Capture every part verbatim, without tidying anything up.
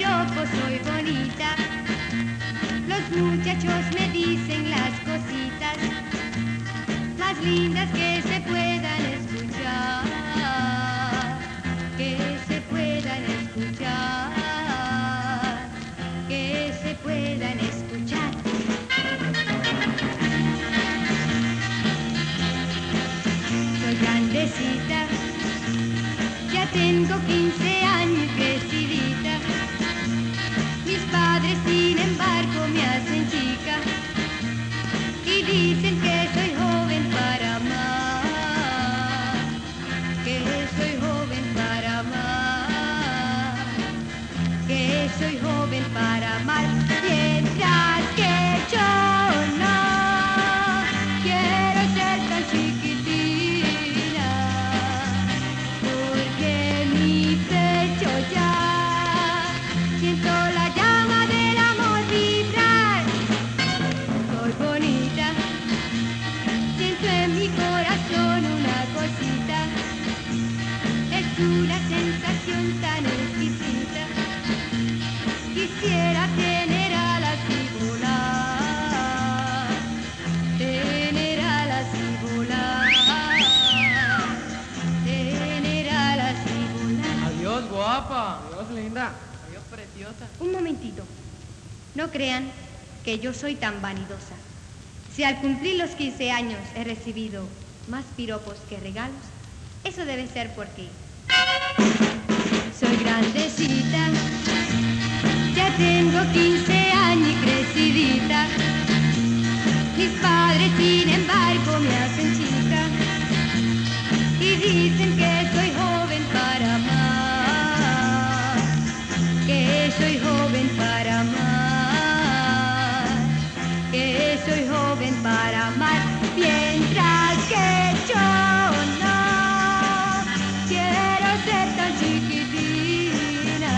piropos, soy bonita. Los muchachos me dicen las cositas más lindas que se puedan escuchar, que se puedan escuchar, que se puedan escuchar. Soy grandecita, ya tengo quince años crecidita. Mis padres, sin embargo, me hacen chica y dicen que soy joven para amar, que soy joven para amar, que soy joven para amar, mientras que yo no quiero ser tan chiquitina, porque mi pecho ya siento la llama del amor vibrar. Soy bonita, siento en mi corazón una cosita, es una sensación tan exquisita. Quisiera tener alas y volar, tener alas y volar, tener alas y volar. Adiós, guapa. Adiós, linda. Adiós, preciosa. Un momentito, no crean que yo soy tan vanidosa. Si al cumplir los quince años he recibido más piropos que regalos, eso debe ser porque soy grandecita, ya tengo quince años y crecidita. Mis padres, sin embargo, me hacen chica y dicen que soy joven para amar, que soy joven para amar, que soy joven para amar, mientras que yo no quiero ser tan chiquitina,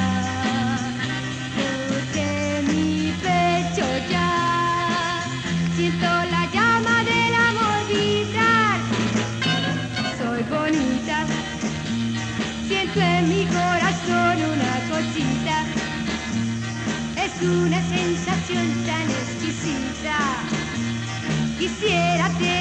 porque mi pecho ya siento la llama del amor vibrar. Soy bonita, siento en mi corazón una cosita, es una sensación tan exquisita. Quisiera tener